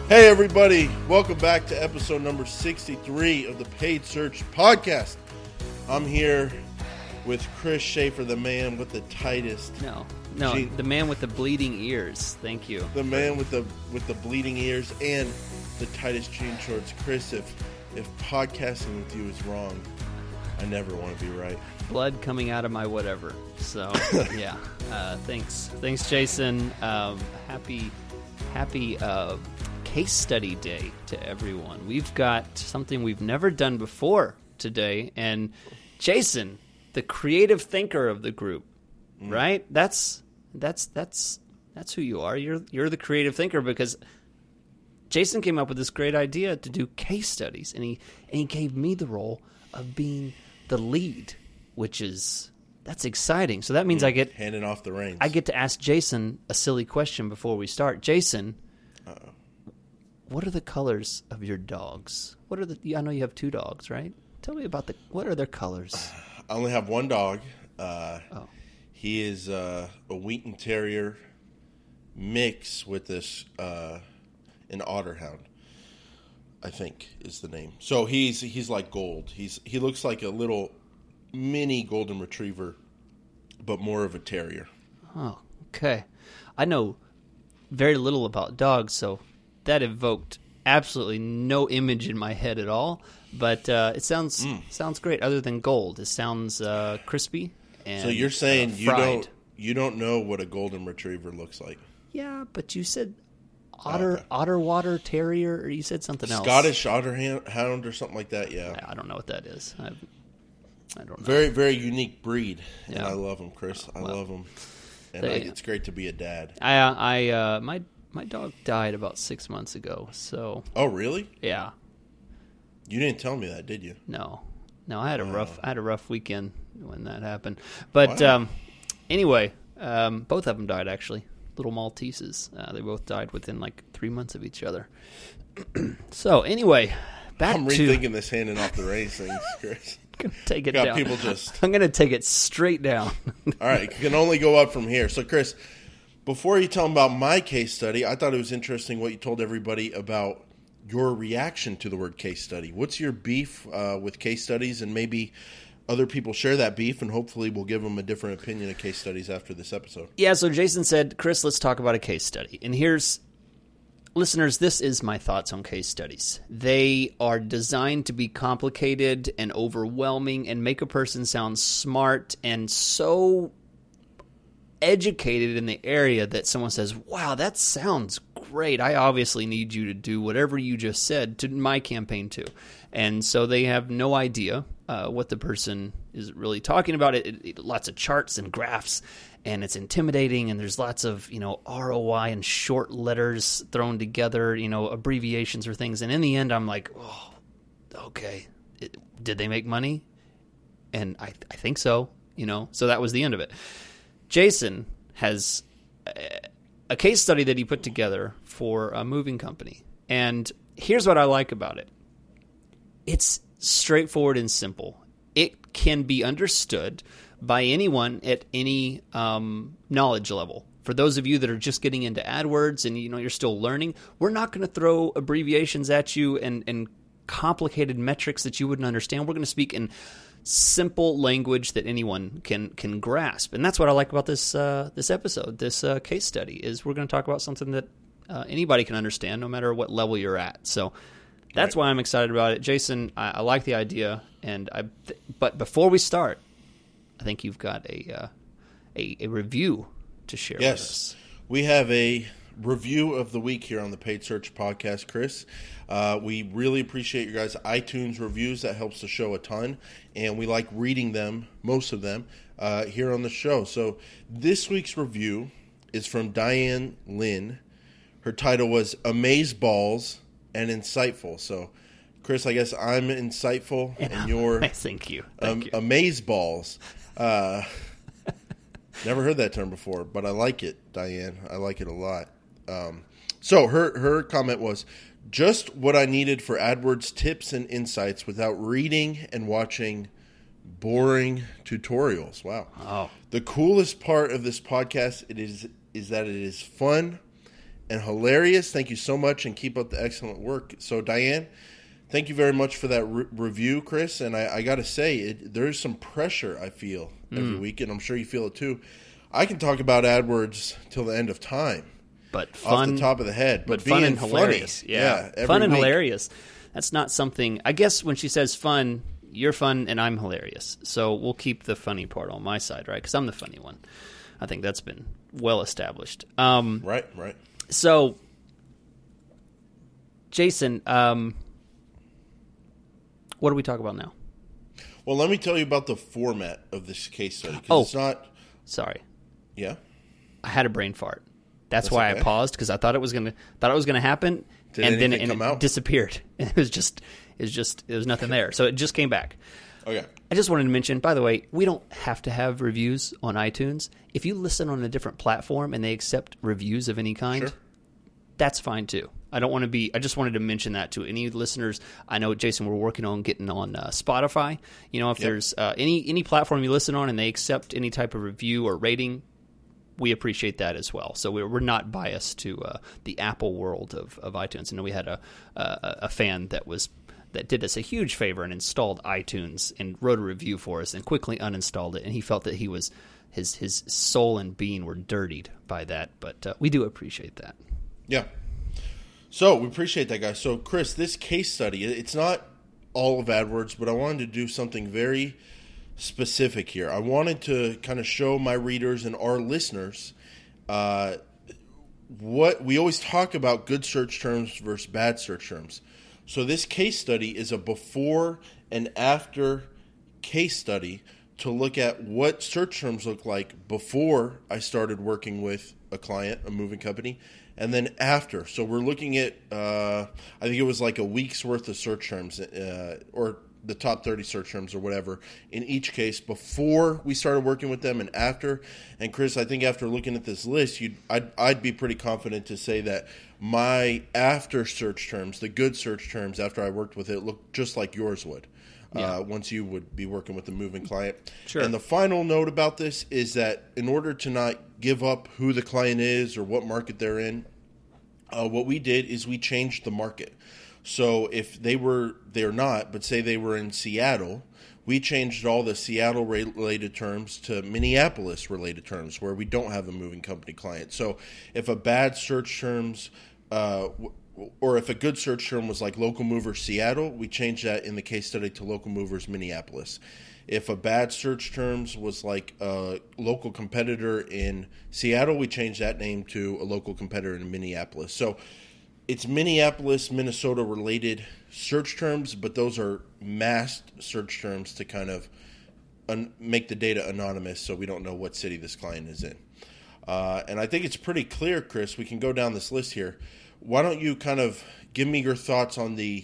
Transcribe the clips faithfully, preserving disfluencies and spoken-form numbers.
Hey everybody, welcome back to episode number sixty-three of the Paid Search Podcast. I'm here with Chris Schaefer, the man with the tightest. No, no, Je- the man with the bleeding ears. Thank you. The man with the with the bleeding ears and the tightest jean shorts. Chris, if if podcasting with you is wrong, I never want to be right. Blood coming out of my whatever. So yeah, uh, thanks, thanks, Jason. Um, happy, happy. Uh, Case study day to everyone. We've got something we've never done before today, and Jason, the creative thinker of the group, mm. right? That's that's that's that's who you are. You're you're the creative thinker because Jason came up with this great idea to do case studies, and he and he gave me the role of being the lead, which is that's exciting. So that means mm. I get handing off the reins. I get to ask Jason a silly question before we start. Jason. Uh-oh. What are the colors of your dogs? What are the? I know you have two dogs, right? Tell me about the. What are their colors? I only have one dog. Uh, oh, he is uh, a Wheaten Terrier mix with this uh, an Otter Hound. I think is the name. So he's he's like gold. He's he looks like a little mini golden retriever, but more of a terrier. Oh, okay. I know very little about dogs, so. That evoked absolutely no image in my head at all, but uh, it sounds mm. sounds great. Other than gold, it sounds uh, crispy. And, so you're saying uh, you don't you don't know what a golden retriever looks like? Yeah, but you said otter okay. otter water terrier, or you said something else. Scottish otter hound or something like that. Yeah, I don't know what that is. I, I don't know. Very very unique breed, yeah. and I love them, Chris. I well, love them, and they, I, it's great to be a dad. I I uh, my. My dog died about six months ago, so... Oh, really? Yeah. You didn't tell me that, did you? No. No, I had a wow. rough I had a rough weekend when that happened. But wow. um, anyway, um, both of them died, actually. Little Malteses. Uh, they both died within, like, three months of each other. So, anyway, back I'm to... rethinking this handing off the reins things, Chris. I'm going to take it Got down. People just... I'm going to take it straight down. All right, it can only go up from here. So, Chris... Before you tell them about my case study, I thought it was interesting what you told everybody about your reaction to the word case study. What's your beef uh, with case studies? And maybe other people share that beef, and hopefully we'll give them a different opinion of case studies after this episode. Yeah, so Jason said, Chris, let's talk about a case study. And here's, listeners, this is my thoughts on case studies. They are designed to be complicated and overwhelming and make a person sound smart and so educated in the area that someone says, wow, that sounds great. I obviously need you to do whatever you just said to my campaign too. And so they have no idea uh, what the person is really talking about. It, it, it lots of charts and graphs, and it's intimidating, and there's lots of, you know, R O I and short letters thrown together, you know, abbreviations or things. And in the end, I'm like, oh, okay. It, did they make money? And I, I think so, you know, so that was the end of it. Jason has a case study that he put together for a moving company. And here's what I like about it. It's straightforward and simple. It can be understood by anyone at any um, knowledge level. For those of you that are just getting into AdWords and you know you're still learning, we're not going to throw abbreviations at you and, and complicated metrics that you wouldn't understand. We're going to speak in simple language that anyone can can grasp, and that's what I like about this uh, this episode, this uh, case study. Is we're going to talk about something that uh, anybody can understand, no matter what level you're at. So that's right. Why I'm excited about it, Jason. I, I like the idea, and I. Th- but before we start, I think you've got a uh, a, a review to share. Yes, with us. We have a review of the week here on the Paid Search Podcast, Chris. Uh, we really appreciate your guys' iTunes reviews. That helps the show a ton, and we like reading them, most of them, uh, here on the show. So this week's review is from Diane Lynn. Her title was Amazeballs and Insightful. So, Chris, I guess I'm insightful, yeah, and you're thank you. Thank um, you. Amazeballs. Uh, never heard that term before, but I like it, Diane. I like it a lot. Um, so her her comment was, just what I needed for AdWords tips and insights without reading and watching boring tutorials. Wow. Oh. The coolest part of this podcast it is is that it is fun and hilarious. Thank you so much, and keep up the excellent work. So, Diane, thank you very much for that re- review, Chris. And I, I got to say, it, there's some pressure I feel every mm. week, and I'm sure you feel it too. I can talk about AdWords till the end of time, but fun, off the top of the head, but, but fun being and hilarious. Funny, yeah, yeah fun and week. hilarious. That's not something. I guess when she says fun, you're fun and I'm hilarious. So we'll keep the funny part on my side, right? Because I'm the funny one. I think that's been well established. Um, right, right. So, Jason, um, what do we talk about now? Well, let me tell you about the format of this case study. Oh, it's not. Sorry. Yeah. I had a brain fart. That's, That's why okay. I paused, because I thought it was gonna thought it was gonna happen, Did and then it, come and it out? disappeared. It was just it was just there was nothing there, so it just came back. Okay. I just wanted to mention, by the way, we don't have to have reviews on iTunes. If you listen on a different platform and they accept reviews of any kind, sure. that's fine too. I don't want to be. I just wanted to mention that to any listeners. I know, Jason, we're working on getting on uh, Spotify. You know, if yep. there's uh, any any platform you listen on and they accept any type of review or rating, we appreciate that as well. So we're we're not biased to uh, the Apple world of, of iTunes. I know we had a, a a fan that was that did us a huge favor and installed iTunes and wrote a review for us and quickly uninstalled it. And he felt that he was his his soul and being were dirtied by that. But uh, we do appreciate that. Yeah. So we appreciate that, guys. So, Chris, this case study, it's not all of AdWords, but I wanted to do something very specific here. I wanted to kind of show my readers and our listeners uh, what we always talk about: good search terms versus bad search terms. So this case study is a before and after case study to look at what search terms look like before I started working with a client, a moving company, and then after. So we're looking at, uh, I think it was like a week's worth of search terms, uh, or the top thirty search terms or whatever, in each case before we started working with them and after. And Chris, I think after looking at this list, you'd, I'd, I'd be pretty confident to say that my after search terms, the good search terms after I worked with it, looked just like yours would. Yeah. Uh, once you would be working with a moving client. Sure. And the final note about this is that in order to not give up who the client is or what market they're in, uh, what we did is we changed the market. So if they were, they're not, but say they were in Seattle, we changed all the Seattle-related terms to Minneapolis-related terms where we don't have a moving company client. So if a bad search terms uh, – or if a good search term was like local movers Seattle, we changed that in the case study to local movers Minneapolis. If a bad search terms was like a local competitor in Seattle, we changed that name to a local competitor in Minneapolis. So it's Minneapolis, Minnesota related search terms, but those are masked search terms to kind of un- make the data anonymous so we don't know what city this client is in. Uh, and I think it's pretty clear, Chris. We can go down this list here. Why don't you kind of give me your thoughts on the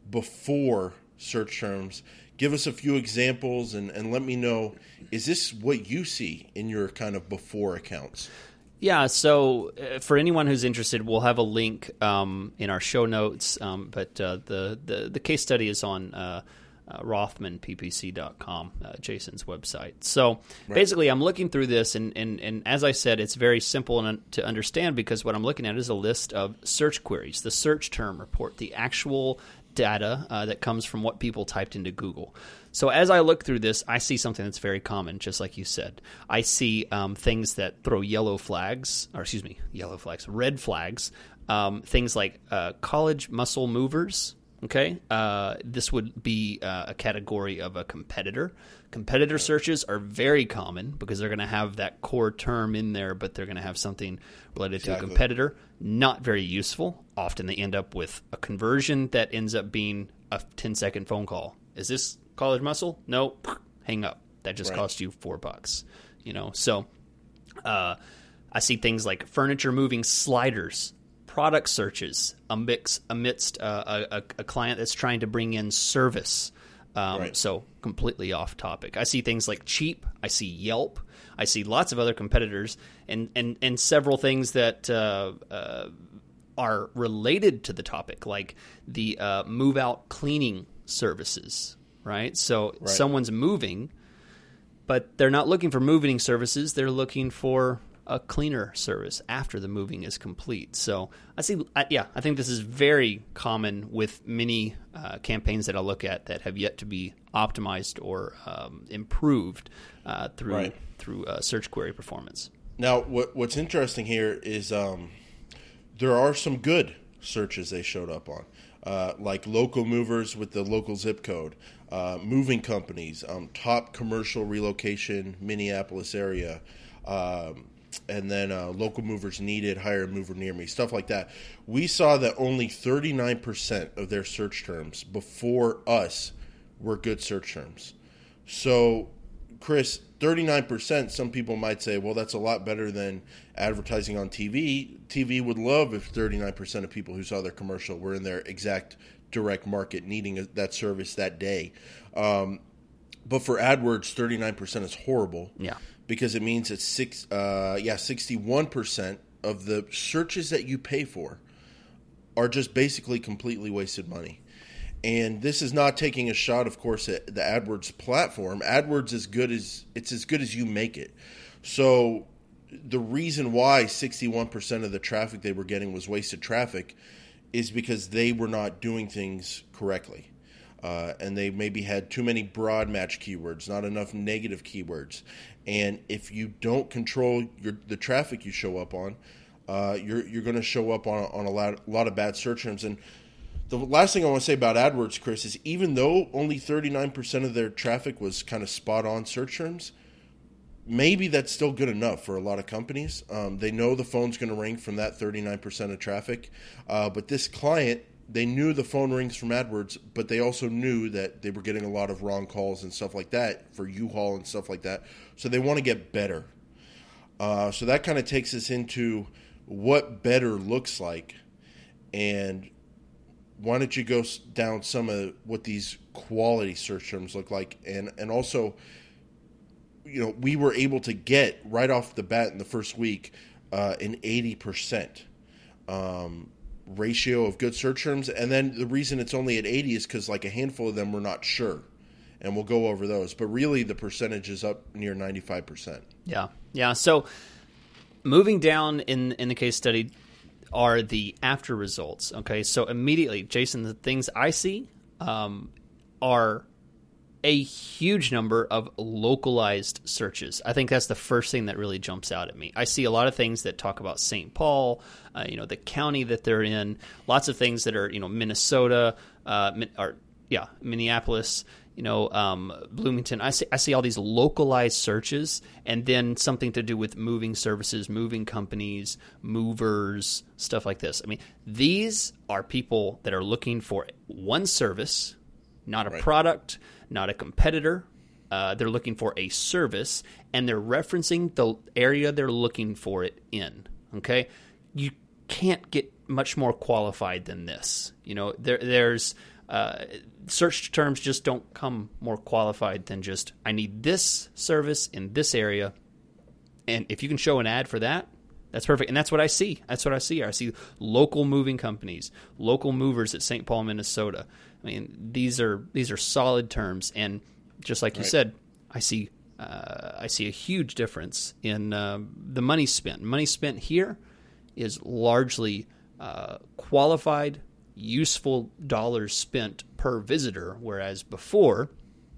before search terms? Give us a few examples and, and let me know, is this what you see in your kind of before accounts? Yeah, so uh, for anyone who's interested, we'll have a link um, in our show notes, um, but uh, the, the, the case study is on uh, uh, Rothman P P C dot com, uh, Jason's website. So right. Basically, I'm looking through this, and, and, and as I said, it's very simple to understand because what I'm looking at is a list of search queries, the search term report, the actual data uh, that comes from what people typed into Google. So as I look through this, I see something that's very common, just like you said. I see um, things that throw yellow flags, or excuse me, yellow flags, red flags, um, things like uh, college muscle movers. Okay, uh, this would be uh, a category of a competitor. Competitor searches are very common because they're going to have that core term in there, but they're going to have something related exactly. to a competitor. Not very useful. Often they end up with a conversion that ends up being a ten-second phone call. Is this college muscle? No, hang up. That just right. cost you four bucks. You know, so uh, I see things like furniture moving sliders. Product searches amidst, amidst uh, a, a client that's trying to bring in service. Um, right. So completely off topic. I see things like cheap. I see Yelp. I see lots of other competitors and, and, and several things that uh, uh, are related to the topic, like the uh, move-out cleaning services, right? So right. someone's moving, but they're not looking for moving services. They're looking for a cleaner service after the moving is complete. So I see, I, yeah, I think this is very common with many uh, campaigns that I look at that have yet to be optimized or um, improved uh, through right. through uh, search query performance. Now, what what's interesting here is um, there are some good searches they showed up on, uh, like local movers with the local zip code, uh, moving companies, um, top commercial relocation, Minneapolis area, um, and then uh, local movers needed, hire a mover near me, stuff like that. We saw that only thirty-nine percent of their search terms before us were good search terms. So, Chris, thirty-nine percent, some people might say, well, that's a lot better than advertising on T V. T V would love if thirty-nine percent of people who saw their commercial were in their exact direct market needing a, that service that day. Um, but for AdWords, thirty-nine percent is horrible. Yeah. Because it means it's six, uh, yeah, sixty-one percent of the searches that you pay for are just basically completely wasted money. And this is not taking a shot, of course, at the AdWords platform. AdWords is good as it's as good as you make it. So the reason why sixty-one percent of the traffic they were getting was wasted traffic is because they were not doing things correctly. Uh, and they maybe had too many broad match keywords, not enough negative keywords. And if you don't control your, the traffic you show up on, uh, you're you're going to show up on on a lot, a lot of bad search terms. And the last thing I want to say about AdWords, Chris, is even though only thirty-nine percent of their traffic was kind of spot on search terms, maybe that's still good enough for a lot of companies. Um, they know the phone's going to ring from that thirty-nine percent of traffic. Uh, but this client, they knew the phone rings from AdWords, but they also knew that they were getting a lot of wrong calls and stuff like that for U-Haul and stuff like that. So they want to get better. Uh, so that kind of takes us into what better looks like. And why don't you go down some of what these quality search terms look like? And, and also, you know, we were able to get right off the bat in the first week uh, an eighty percent um, ratio of good search terms. And then the reason it's only at eighty is because like a handful of them we're not sure. And we'll go over those. But really the percentage is up near ninety-five percent. Yeah. Yeah. So moving down in, in the case study are the after results. Okay. So immediately, Jason, the things I see um, are a huge number of localized searches. I think that's the first thing that really jumps out at me. I see a lot of things that talk about Saint Paul, uh, you know, the county that they're in, lots of things that are, you know, Minnesota, uh, or yeah, Minneapolis, you know, um, Bloomington. I see, I see all these localized searches, and then something to do with moving services, moving companies, movers, stuff like this. I mean, these are people that are looking for one service, not a right. product, not a competitor. Uh, they're looking for a service, and they're referencing the area they're looking for it in. Okay, you can't get much more qualified than this. You know, there, there's uh, search terms just don't come more qualified than just I need this service in this area, and if you can show an ad for that, that's perfect. And that's what I see. That's what I see. I see local moving companies, local movers at Saint Paul, Minnesota. I mean, these are these are solid terms, and just like you right. said, I see uh, I see a huge difference in uh, the money spent. Money spent here is largely uh, qualified, useful dollars spent per visitor, whereas before,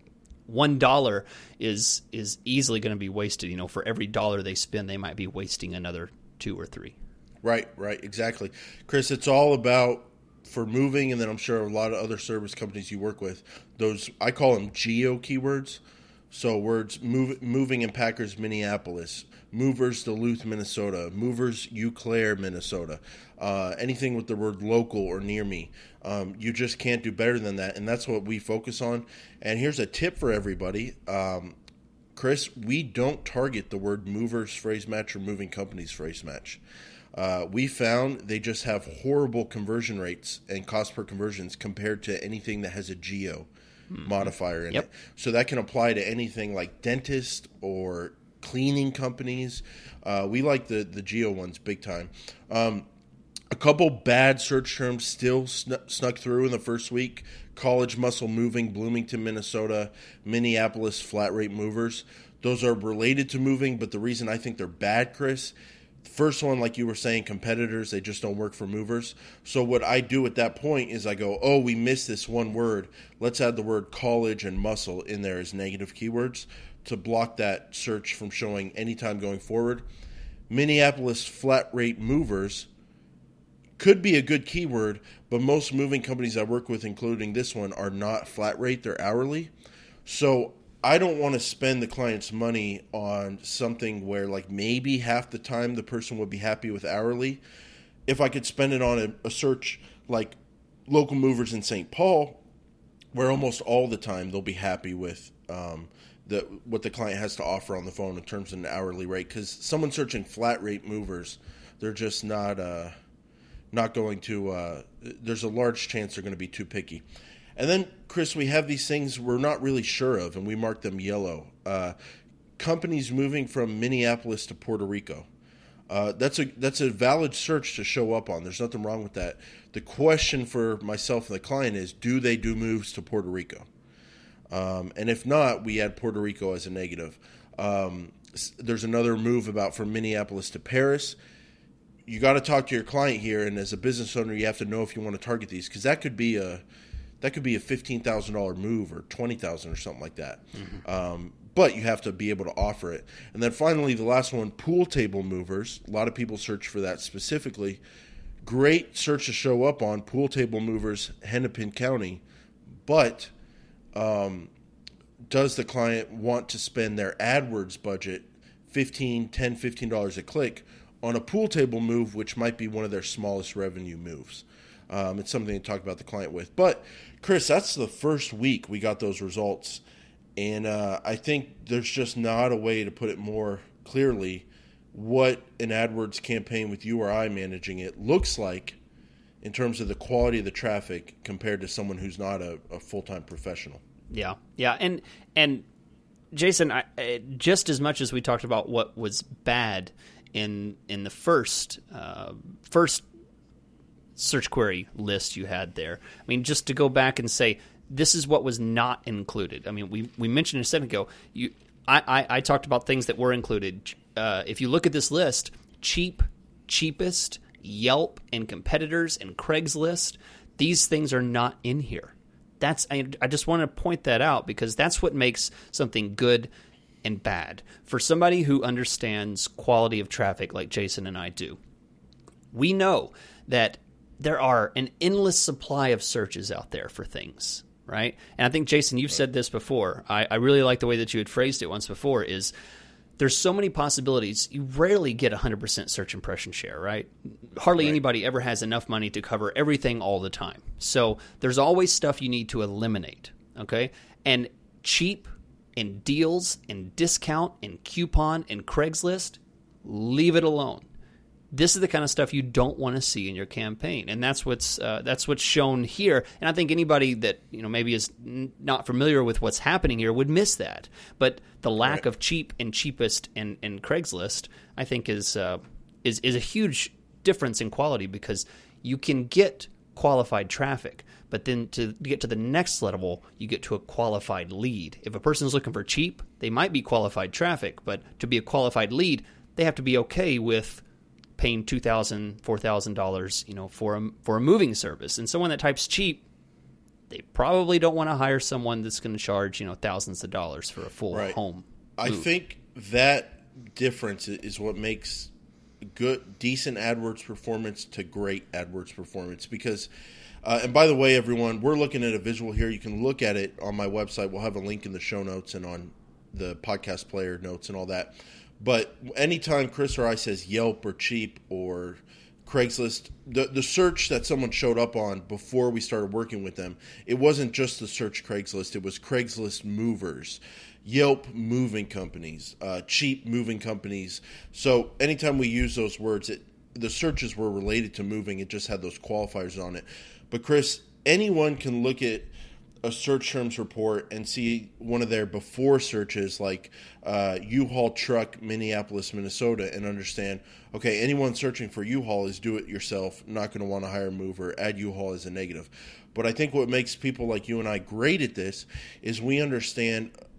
one dollar is is easily going to be wasted. You know, for every dollar they spend, they might be wasting another two or three. Right, right, exactly. Chris, it's all about, for moving, and then I'm sure a lot of other service companies you work with, those, I call them geo keywords. So words, move, moving in Packers, Minneapolis, movers, Duluth, Minnesota, movers, Eau Claire, Minnesota, uh, anything with the word local or near me. Um, you just can't do better than that, and that's what we focus on. And here's a tip for everybody. Um, Chris, we don't target the word movers phrase match or moving companies phrase match. Uh, we found they just have horrible conversion rates and cost per conversions compared to anything that has a geo mm-hmm. modifier in yep. it. So that can apply to anything like dentist or cleaning companies. Uh, we like the, the geo ones big time. Um, a couple bad search terms still sn- snuck through in the first week. College muscle moving, Bloomington, Minnesota, Minneapolis flat rate movers. Those are related to moving, but the reason I think they're bad, Chris, the first one, like you were saying, competitors, they just don't work for movers. So what I do at that point is I go, oh, we missed this one word. Let's add the word college and muscle in there as negative keywords to block that search from showing anytime going forward. Minneapolis flat rate movers could be a good keyword, but most moving companies I work with, including this one, are not flat rate, they're hourly. So I don't want to spend the client's money on something where like maybe half the time the person would be happy with hourly. If I could spend it on a, a search like local movers in Saint Paul, where almost all the time they'll be happy with um, the what the client has to offer on the phone in terms of an hourly rate. Because someone searching flat rate movers, they're just not uh, not going to. Uh, there's a large chance they're going to be too picky. And then, Chris, we have these things we're not really sure of, and we mark them yellow. Uh, companies moving from Minneapolis to Puerto Rico. Uh, that's a that's a valid search to show up on. There's nothing wrong with that. The question for myself and the client is, do they do moves to Puerto Rico? Um, and if not, we add Puerto Rico as a negative. Um, there's another move about from Minneapolis to Paris. You got to talk to your client here, and as a business owner, you have to know if you want to target these, because that could be a That could be a fifteen thousand dollars move or twenty thousand dollars or something like that. Mm-hmm. Um, but you have to be able to offer it. And then finally, the last one, pool table movers. A lot of people search for that specifically. Great search to show up on, pool table movers, Hennepin County. But um, does the client want to spend their AdWords budget, fifteen dollars, ten dollars, fifteen dollars a click, on a pool table move, which might be one of their smallest revenue moves? Um, it's something to talk about the client with. But, Chris, that's the first week we got those results. And uh, I think there's just not a way to put it more clearly what an AdWords campaign with you or I managing it looks like in terms of the quality of the traffic compared to someone who's not a, a full-time professional. Yeah, yeah. And, and Jason, I, just as much as we talked about what was bad in in the first uh, first search query list you had there. I mean, just to go back and say, this is what was not included. I mean, we, we mentioned a second ago, you, I, I, I talked about things that were included. Uh, if you look at this list, cheap, cheapest, Yelp, and competitors, and Craigslist, these things are not in here. That's I, I just want to point that out, because that's what makes something good and bad. For somebody who understands quality of traffic like Jason and I do, we know that there are an endless supply of searches out there for things, right? And I think, Jason, you've said this before. I, I really like the way that you had phrased it once before, is there's so many possibilities. You rarely get one hundred percent search impression share, right? Hardly right. anybody ever has enough money to cover everything all the time. So there's always stuff you need to eliminate, okay? And cheap and deals and discount and coupon and Craigslist, leave it alone. This is the kind of stuff you don't want to see in your campaign, and that's what's uh, that's what's shown here. And I think anybody that you know maybe is n- not familiar with what's happening here would miss that. But the lack right. of cheap and cheapest and, and Craigslist, I think, is uh, is is a huge difference in quality, because you can get qualified traffic, but then to get to the next level, you get to a qualified lead. If a person is looking for cheap, they might be qualified traffic, but to be a qualified lead, they have to be okay with paying two thousand dollars, four thousand dollars, you know, for a, for a moving service. And someone that types cheap, they probably don't want to hire someone that's going to charge, you know, thousands of dollars for a full right. home I move. think that difference is what makes good, decent AdWords performance to great AdWords performance. Because, uh, and by the way, everyone, we're looking at a visual here. You can look at it on my website. We'll have a link in the show notes and on the podcast player notes and all that. But anytime Chris or I says Yelp or cheap or Craigslist, the the search that someone showed up on before we started working with them, it wasn't just the search Craigslist. It was Craigslist movers, Yelp moving companies, uh, cheap moving companies. So anytime we use those words, it, the searches were related to moving. It just had those qualifiers on it. But Chris, anyone can look at a search terms report and see one of their before searches like uh, U-Haul truck, Minneapolis, Minnesota, and understand, okay, anyone searching for U-Haul is do-it-yourself, not going to want to hire a mover, add U-Haul as a negative. But I think what makes people like you and I great at this is we understand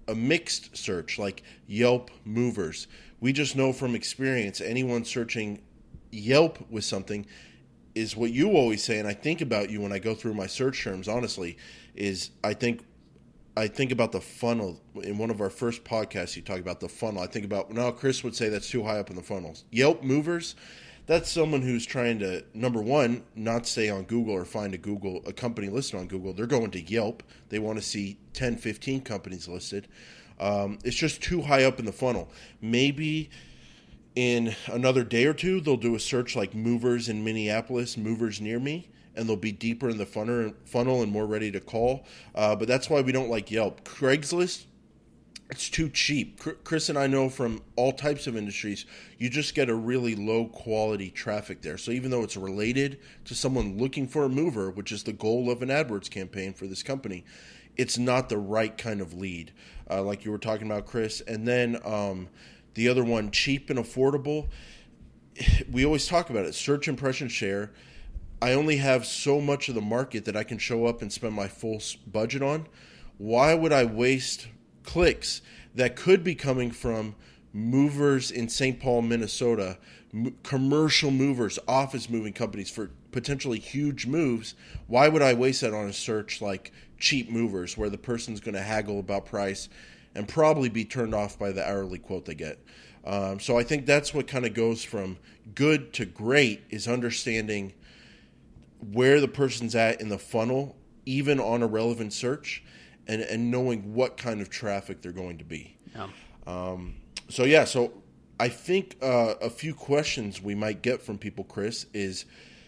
a mixed search like Yelp, Movers. We just know from experience, anyone searching Yelp with something is what you always say, and I think about you when I go through my search terms, honestly, is I think I think about the funnel. In one of our first podcasts, you talk about the funnel. I think about, no, Chris would say that's too high up in the funnels. Yelp Movers, that's someone who's trying to, number one, not stay on Google or find a Google, a company listed on Google. They're going to Yelp. They want to see ten, fifteen companies listed. Um, it's just too high up in the funnel. Maybe in another day or two, they'll do a search like Movers in Minneapolis, Movers near me, and they'll be deeper in the funnel and more ready to call. Uh, but that's why we don't like Yelp. Craigslist, it's too cheap. Chris and I know from all types of industries, you just get a really low quality traffic there. So even though it's related to someone looking for a mover, which is the goal of an AdWords campaign for this company, it's not the right kind of lead, uh, like you were talking about, Chris. And then um, the other one, cheap and affordable. We always talk about it, search impression share. I only have so much of the market that I can show up and spend my full budget on. Why would I waste clicks that could be coming from movers in Saint Paul, Minnesota, m- commercial movers, office moving companies for potentially huge moves? Why would I waste that on a search like cheap movers where the person's going to haggle about price and probably be turned off by the hourly quote they get? Um, so I think that's what kind of goes from good to great, is understanding where the person's at in the funnel, even on a relevant search, and, and knowing what kind of traffic they're going to be. Yeah. Um, so, yeah, so I think uh, a few questions we might get from people, Chris, is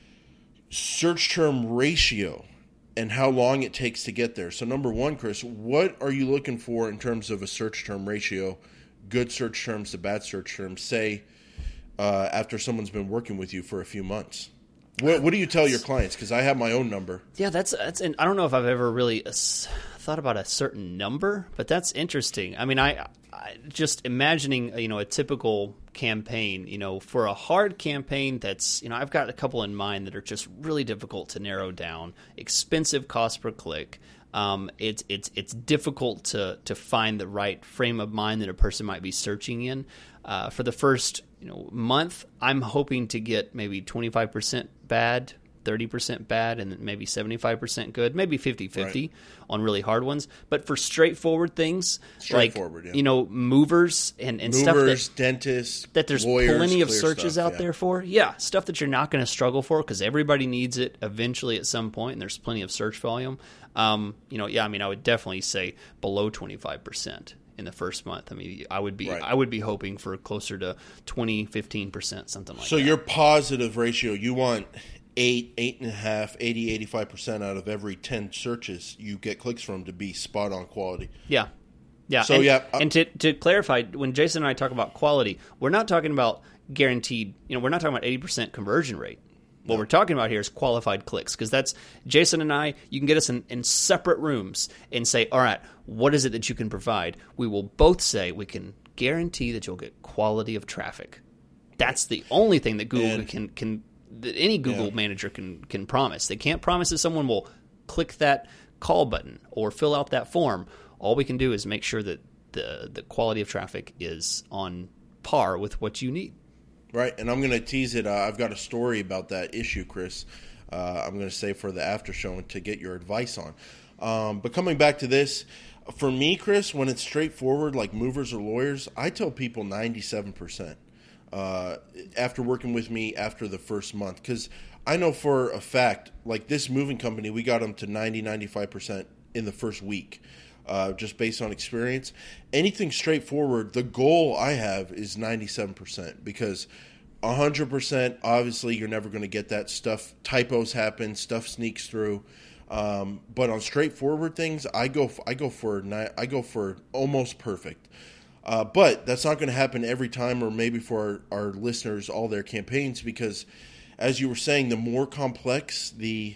search term ratio and how long it takes to get there. So, number one, Chris, what are you looking for in terms of a search term ratio, good search terms to bad search terms, say, uh, after someone's been working with you for a few months? What, what do you tell your clients? Because I have my own number. Yeah, that's that's. And I don't know if I've ever really thought about a certain number, but that's interesting. I mean, I, I just imagining you know a typical campaign. You know, for a hard campaign, that's you know I've got a couple in mind that are just really difficult to narrow down. Expensive cost per click. Um, it's it's it's difficult to to find the right frame of mind that a person might be searching in. Uh, for the first you know month, I'm hoping to get maybe twenty-five percent bad, thirty percent bad, and maybe seventy-five percent good, maybe fifty-fifty right. on really hard ones. But for straightforward things, straightforward, like yeah. you know movers and, and movers, stuff that, dentists, that there's lawyers, plenty of searches stuff, out yeah. there for, yeah, stuff that you're not going to struggle for because everybody needs it eventually at some point, and there's plenty of search volume. Um, you know, yeah, I mean, I would definitely say below twenty-five percent. In the first month. I mean, I would be right. I would be hoping for closer to twenty, fifteen percent, something like so that. So your positive ratio, you want eight, eight and a half, eighty, eighty-five percent out of every ten searches you get clicks from to be spot on quality. Yeah. Yeah. So and, yeah. I, and to, to clarify, when Jason and I talk about quality, we're not talking about guaranteed, you know, we're not talking about eighty percent conversion rate. What no. we're talking about here is qualified clicks, because that's Jason and I, you can get us in, in separate rooms and say, all right, what is it that you can provide? We will both say we can guarantee that you'll get quality of traffic. That's the only thing that Google and, can, can that any Google yeah. manager can, can promise. They can't promise that someone will click that call button or fill out that form. All we can do is make sure that the, the quality of traffic is on par with what you need. Right, and I'm going to tease it. Uh, I've got a story about that issue, Chris. Uh, I'm going to say for the after show and to get your advice on. Um, but coming back to this, for me, Chris, when it's straightforward, like movers or lawyers, I tell people ninety-seven percent uh, after working with me after the first month. Because I know for a fact, like this moving company, we got them to ninety, ninety-five percent in the first week. Uh, just based on experience. Anything straightforward, the goal I have is ninety-seven percent, because one hundred percent, obviously, you're never going to get that stuff. Typos happen, stuff sneaks through. Um, but on straightforward things, I go I go for I go for almost perfect. Uh, but that's not going to happen every time, or maybe for our, our listeners, all their campaigns, because as you were saying, the more complex the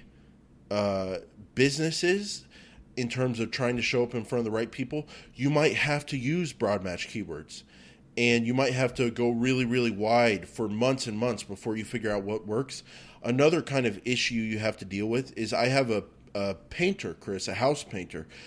uh, business is, in terms of trying to show up in front of the right people, you might have to use broad match keywords. And you might have to go really, really wide for months and months before you figure out what works. Another kind of issue you have to deal with is I have a, a painter, Chris, a house painter,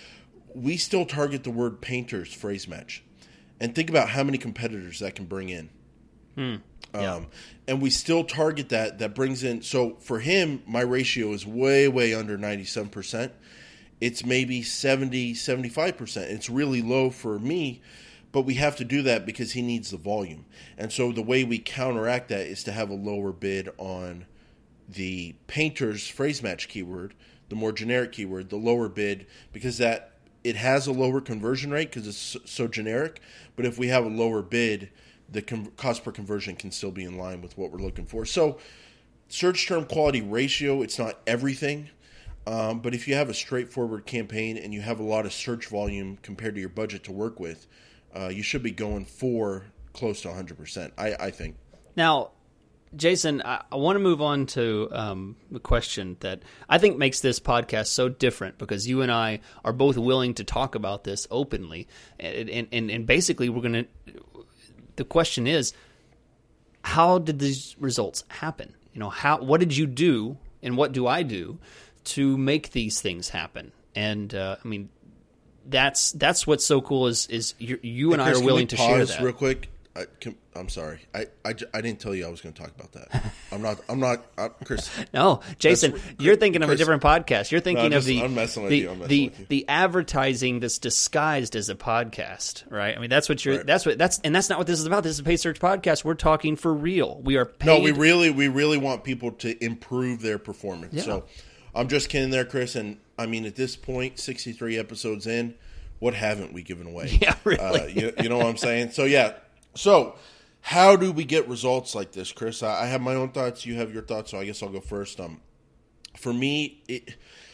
we still target the word painters phrase match. And think about how many competitors that can bring in. Hmm. Yeah. Um, and we still target that. That brings in. So for him, my ratio is way, way under ninety-seven percent. It's maybe seventy, seventy-five percent. It's really low for me, but we have to do that because he needs the volume. And so the way we counteract that is to have a lower bid on the painter's phrase match keyword, the more generic keyword, the lower bid, because that it has a lower conversion rate because it's so generic. But if we have a lower bid, the com- cost per conversion can still be in line with what we're looking for. So search term quality ratio, it's not everything. Um, but if you have a straightforward campaign and you have a lot of search volume compared to your budget to work with, uh, you should be going for close to one hundred percent, I, I think. Now, Jason, I, I want to move on to um, the question that I think makes this podcast so different, because you and I are both willing to talk about this openly. And, and, and basically, we're going to – the question is, how did these results happen? You know, how what did you do and what do I do to make these things happen? And uh, I mean, that's that's what's so cool is is you, you and Hey, Chris, I are willing can to we share pause that real quick. I, can, I'm sorry. I, I, I didn't tell you I was going to talk about that. I'm not. I'm not. I'm, Chris. No, Jason, That's- you're thinking of Chris- a different podcast. You're thinking No, of just- the I'm messing with the you. I'm messing the, with you. the advertising that's disguised as a podcast, right? I mean, that's what you're. Right. That's what that's and that's not what this is about. This is a paid search podcast. We're talking for real. We are paid. No, we really, we really want people to improve their performance. Yeah. So, I'm just kidding there, Chris. And I mean, at this point, sixty-three episodes in, what haven't we given away? Yeah, really. Uh, you, you know what I'm saying? So yeah. So, how do we get results like this, Chris? I, I have my own thoughts. You have your thoughts. So I guess I'll go first. Um, for me, it,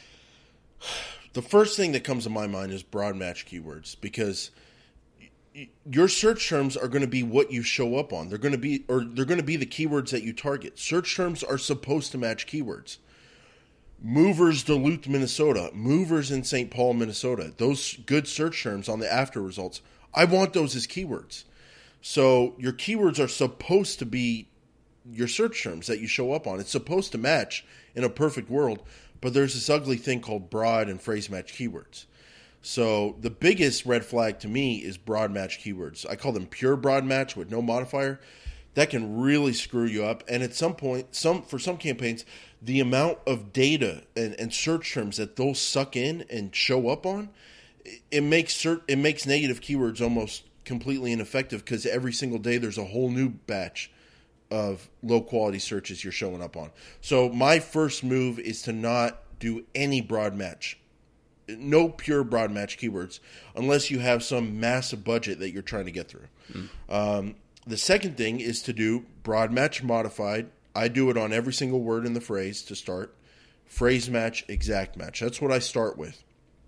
the first thing that comes to my mind is broad match keywords, because your search terms are going to be what you show up on. They're going to be, or they're going to be the keywords that you target. Search terms are supposed to match keywords. Movers, Duluth, Minnesota. Movers in Saint Paul, Minnesota. Those good search terms on the after results, I want those as keywords. So your keywords are supposed to be your search terms that you show up on. It's supposed to match in a perfect world, but there's this ugly thing called broad and phrase match keywords. So the biggest red flag to me is broad match keywords. I call them pure broad match with no modifier. That can really screw you up. And at some point, some for some campaigns, the amount of data and, and search terms that they'll suck in and show up on, it makes cert, it makes negative keywords almost completely ineffective, because every single day there's a whole new batch of low quality searches you're showing up on. So my first move is to not do any broad match. No pure broad match keywords unless you have some massive budget that you're trying to get through. Mm. Um, the second thing is to do broad match modified. I do it on every single word in the phrase to start. Phrase match, exact match. That's what I start with.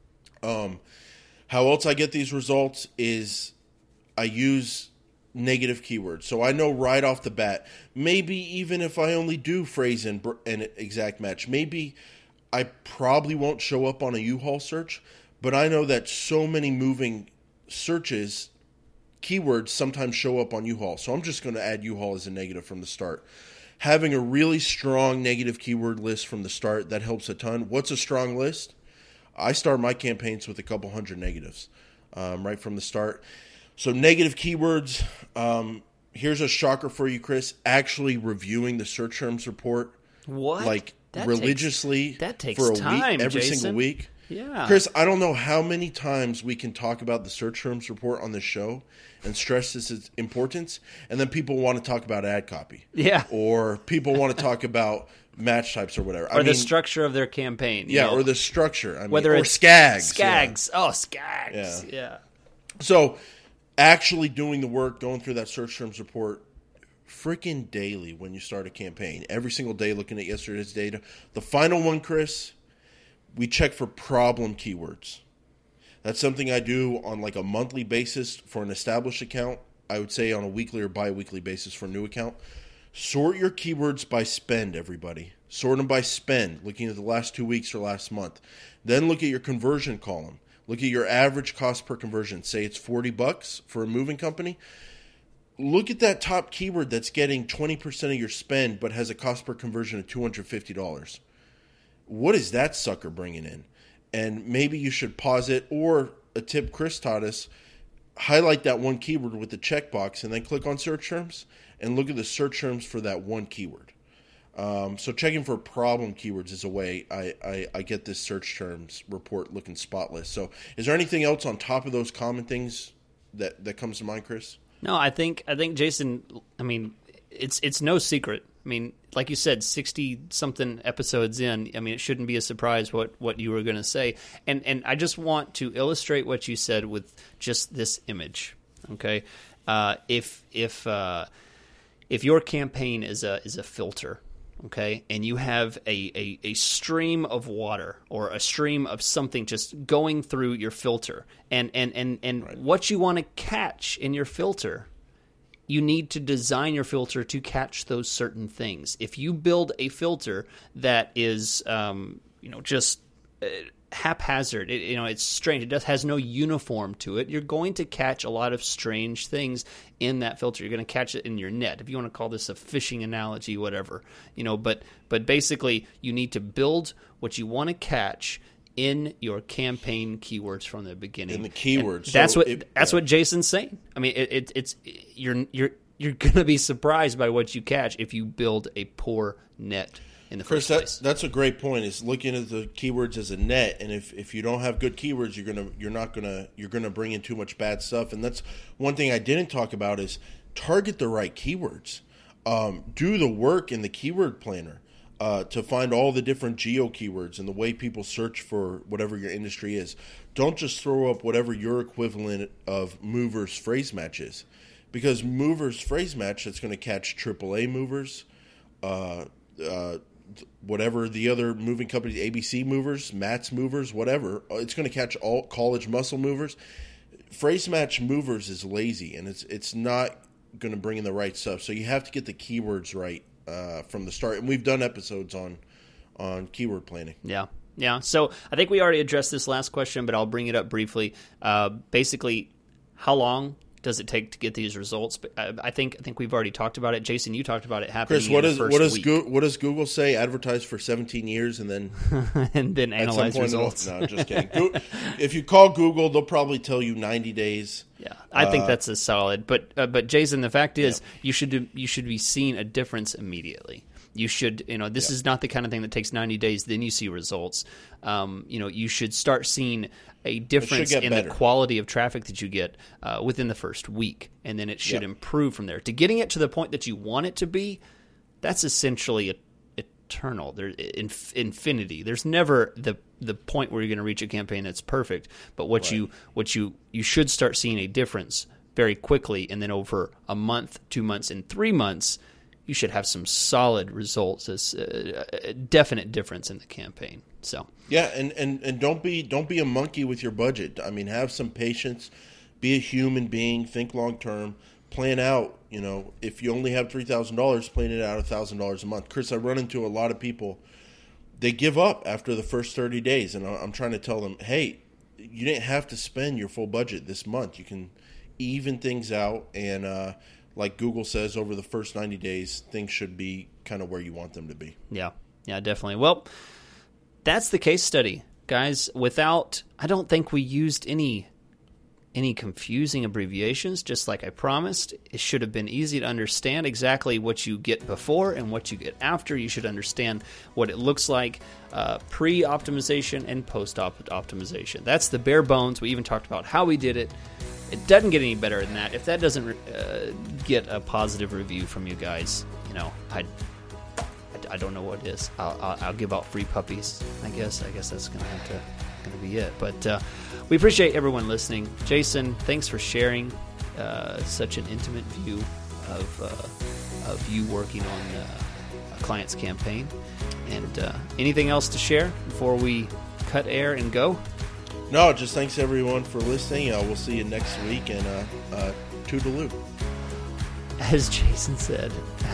Um, how else I get these results is I use negative keywords. So I know right off the bat, maybe even if I only do phrase and, and exact match, maybe I probably won't show up on a U-Haul search, but I know that so many moving searches, keywords sometimes show up on U-Haul. So I'm just going to add U-Haul as a negative from the start. Having a really strong negative keyword list from the start, that helps a ton. What's a strong list? I start my campaigns with a couple hundred negatives um, right from the start. So negative keywords, um, here's a shocker for you, Chris, actually reviewing the search terms report. What? Like that religiously takes, that takes for a time, week, every Jason. single week. Yeah. Chris, I don't know how many times we can talk about the search terms report on this show and stress its importance, and then people want to talk about ad copy. Yeah. Or people want to talk about match types or whatever. Or I the mean, structure of their campaign. Yeah, know? or the structure. I mean, Whether or it's SCAGs. SCAGs. Yeah. Oh, SCAGs. Yeah. yeah. So actually doing the work, going through that search terms report freaking daily when you start a campaign. Every single day looking at yesterday's data. The final one, Chris, we check for problem keywords. That's something I do on like a monthly basis for an established account. I would say on a weekly or bi-weekly basis for a new account. Sort your keywords by spend, everybody. Sort them by spend, looking at the last two weeks or last month. Then look at your conversion column. Look at your average cost per conversion. Say it's forty bucks for a moving company. Look at that top keyword that's getting twenty percent of your spend but has a cost per conversion of two hundred fifty dollars. What is that sucker bringing in? and maybe you should pause it, or a tip Chris taught us, highlight that one keyword with the checkbox and then click on search terms and look at the search terms for that one keyword. Um, so checking for problem keywords is a way I, I, I get this search terms report looking spotless. So is there anything else on top of those common things that, that comes to mind, Chris? No, I think I think Jason, I mean, it's it's no secret. I mean, like you said, sixty-something episodes in, I mean, it shouldn't be a surprise what, what you were going to say. And and I just want to illustrate what you said with just this image, okay? Uh, if if uh, if your campaign is a is a filter, okay, and you have a, a, a stream of water or a stream of something just going through your filter, and, and, and, and right. what you want to catch in your filter, you need to design your filter to catch those certain things. If you build a filter that is, um, you know, just uh, haphazard, it, you know, it's strange, it does, has no uniform to it, you're going to catch a lot of strange things in that filter. You're going to catch it in your net, if you want to call this a fishing analogy, whatever, you know. But but basically, you need to build what you want to catch in your campaign keywords from the beginning. In the keywords, so that's what it, that's yeah. what Jason's saying. I mean, it, it, it's you're you're you're going to be surprised by what you catch if you build a poor net in the Chris, first place. That, that's a great point. Is looking at the keywords as a net, and if, if you don't have good keywords, you're gonna you're not gonna you're gonna bring in too much bad stuff. And that's one thing I didn't talk about is target the right keywords. Um, do the work in the keyword planner uh, to find all the different geo keywords and the way people search for whatever your industry is. Don't just throw up whatever your equivalent of movers phrase match is, because movers phrase match, that's going to catch triple A movers. Uh, uh, whatever the other moving companies, A B C movers, Matt's movers, whatever, it's going to catch all college muscle movers. Phrase match movers is lazy, and it's it's not going to bring in the right stuff. So you have to get the keywords right uh, from the start. And we've done episodes on on keyword planning. Yeah. Yeah. So I think we already addressed this last question, but I'll bring it up briefly. Uh, basically, how long does it take to get these results? But I, I think I think we've already talked about it. Jason, you talked about it happening. Chris, what in does the first what does week. Go, what does Google say? Advertise for seventeen years and then and then analyze results. No, just kidding. Go, if you call Google, they'll probably tell you ninety days. Yeah, I think uh, that's a solid. But uh, but Jason, the fact is, yeah. you should do, you should be seeing a difference immediately. You should, you know, this yeah. is not the kind of thing that takes ninety days, then you see results. Um, you know, you should start seeing a difference in better. the quality of traffic that you get uh, within the first week, and then it should yep. improve from there. To getting it to the point that you want it to be, that's essentially a, eternal. There, in, infinity. There's never the the point where you're going to reach a campaign that's perfect. But what right. you what you you should start seeing a difference very quickly, and then over a month, two months, and three months, you should have some solid results, as a definite difference in the campaign. So yeah, and, and, and don't be don't be a monkey with your budget. I mean, have some patience, be a human being, think long term, plan out. You know, if you only have three thousand dollars, plan it out a thousand dollars a month. Chris, I run into a lot of people. They give up after the first thirty days, and I'm trying to tell them, hey, you didn't have to spend your full budget this month. You can even things out, and uh, like Google says, over the first ninety days, things should be kind of where you want them to be. Yeah, yeah, definitely. Well, that's the case study, guys. Without, I don't think we used any any confusing abbreviations, just like I promised. It should have been easy to understand exactly what you get before and what you get after. You should understand what it looks like uh, pre-optimization and post-optimization. That's the bare bones. We even talked about how we did it. It doesn't get any better than that. If that doesn't uh, get a positive review from you guys, you know, I, I, I don't know what it is. I'll, I'll, I'll give out free puppies. I guess. I guess that's gonna have to gonna be it. But uh, we appreciate everyone listening. Jason, thanks for sharing uh, such an intimate view of uh, of you working on uh, a client's campaign. And uh, anything else to share before we cut air and go? No, just thanks everyone for listening. Uh, we'll see you next week, and uh, uh, toodaloo. As Jason said,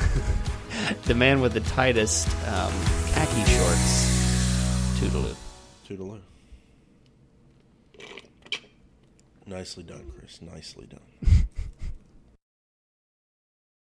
the man with the tightest um, khaki shorts. Toodaloo. Toodaloo. Nicely done, Chris. Nicely done.